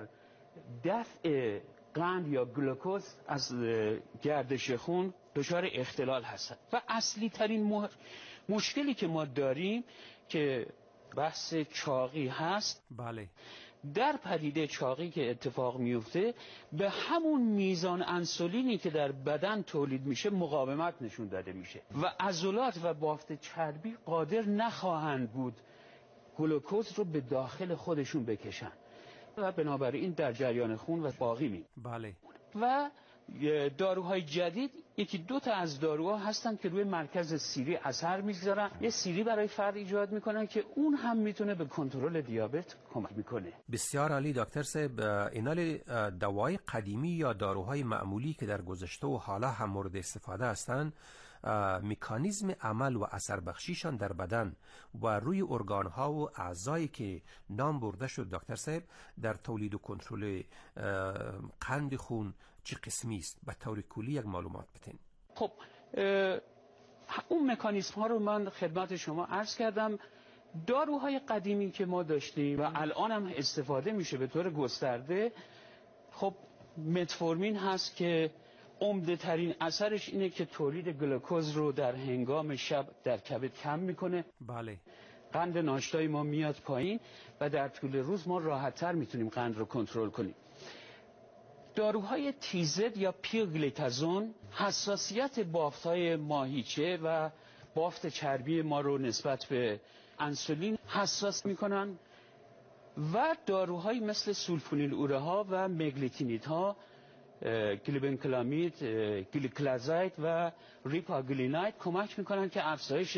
دفع قند یا گلوکوز از گردش خون دچار اختلال هستن. و اصلی ترین مشکلی که ما داریم که بحث چاقی هست. بله. در پدیده چاقی که اتفاق میفته به همون میزان انسولینی که در بدن تولید میشه مقاومت نشون داده میشه و عضلات و بافت چربی قادر نخواهند بود گلوکوز رو به داخل خودشون بکشن و بنابراین در جریان خون و باقی می. بله. و داروهای جدید یکی دو تا از داروها هستن که روی مرکز سیری اثر میگذارن. یه سیری برای فرد ایجاد میکنن که اون هم میتونه به کنترل دیابت کمک میکنه. بسیار عالی دکتر صاحب. اینال دوای قدیمی یا داروهای معمولی که در گذشته و حالا هم مورد استفاده هستند، مکانیزم عمل و اثر بخشیشان در بدن و روی ارگانها و اعضایی که نام برده شد دکتر صاحب در تولید و کنترل قند خون چه قسمی است؟ به طور کلی یک معلومات بتین. خب اون مکانیزم ها رو من خدمت شما عرض کردم. داروهای قدیمی که ما داشتیم و الان هم استفاده میشه به طور گسترده، خب متفورمین هست که عمده ترین اثرش اینه که تولید گلوکوز رو در هنگام شب در کبد کم میکنه. بله. قند ناشتای ما میاد پایین و در طول روز ما راحت‌تر میتونیم قند رو کنترل کنیم. داروهای تیزد یا پیوگلیتازون حساسیت بافت‌های ماهیچه و بافت چربی ما رو نسبت به انسولین حساس میکنن و داروهایی مثل سولفونیل اوره ها و مگلیتینید ها، گلیبنکلامید، گلیکلازاید و ریپاگلیناید کمک میکنن که افزایش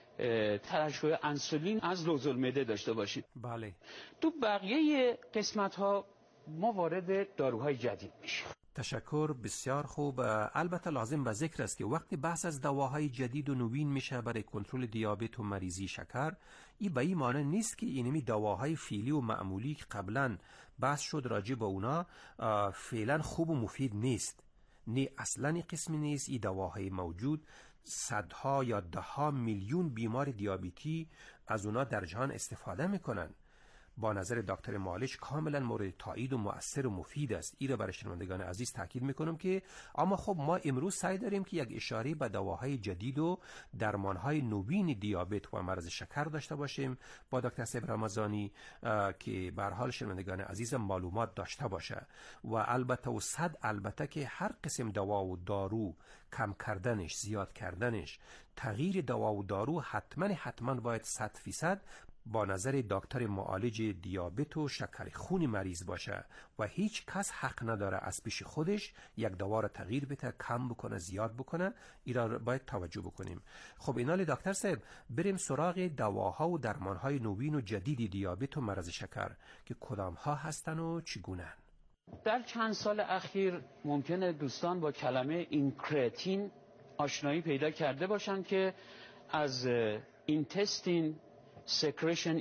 ترشح انسولین از لوزالمعده داشته باشید. بله. تو بقیه قسمت ها ما وارد داروهای جدید میشیم. تشکر، بسیار خوب. البته لازم به ذکر است که وقتی بحث از دواهای جدید و نوین میشه برای کنترل دیابت و مریضی شکر، این به این معنی نیست که اینمی دواهای فعلی و معمولی که قبلا بحث شد راجع به اونا فعلا خوب و مفید نیست. نه اصلا این قسمی نیست. این دواهای موجود صدها یا دهها میلیون بیمار دیابتی از اونا در جهان استفاده میکنن. با نظر دکتر معالج کاملا مورد تایید و مؤثر و مفید است. این را برای شنوندگان عزیز تاکید میکنم که اما خب ما امروز سعی داریم که یک اشاره به دواهای جدید و درمانهای نوین دیابت و مرض شکر داشته باشیم با دکتر صاحب رمضانی که به هر حال شنوندگان عزیز معلومات داشته باشه و البته و صد البته که هر قسم دوا و دارو کم کردنش، زیاد کردنش، تغییر دوا و دارو حتما باید 100% با نظر دکتر معالج دیابت و شکر خون مریض باشه و هیچ کس حق نداره از پیش خودش یک دوا را تغییر بده، کم بکنه، زیاد بکنه. اینا باید توجه بکنیم. خب اینال دکتر صاحب بریم سراغ دواها و درمانهای نوین و جدید دیابت و مرض شکر که کدامها هستن و چگونه؟ در چند سال اخیر ممکنه دوستان با کلمه اینکرتین آشنایی پیدا کرده باشن که از اینتستین سکریشن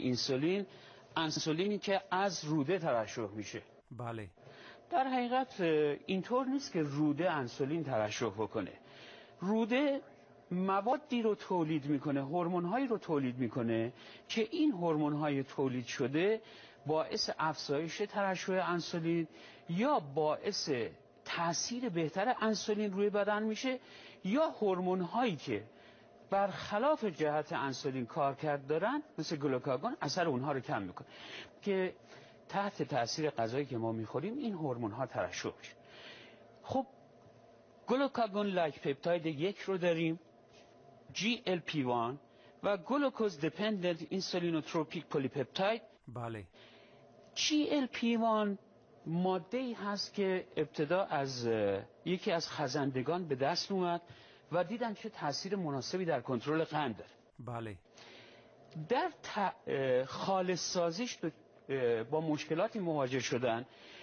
انسولینی که از روده ترشح میشه. بله. در حقیقت اینطور نیست که روده انسولین ترشح بکنه. روده موادی رو تولید میکنه، هورمون‌هایی رو تولید میکنه که این هورمون‌های تولید شده باعث افزایش ترشح انسولین یا باعث تأثیر بهتر انسولین روی بدن میشه یا هورمون‌هایی که برخلاف جهت انسولین کارکرد دارن مثل گلوکاگون اثر اونها رو کم میکنه که تحت تاثیر غذایی که ما میخوریم این هورمون ها ترشح میشه. خب گلوکاگون لایک پپتاید 1 رو داریم، GLP-1 و گلوکوز دیپندنت اینسولینوتروپیک پلیپپتاید. بله. GLP-1 ماده ای هست که ابتدا از یکی از خزندگان به دست اومد و دیدن چه تاثیر مناسبی در کنترل قند داره. بله. در خالص سازیش با مشکلاتی مواجه شدن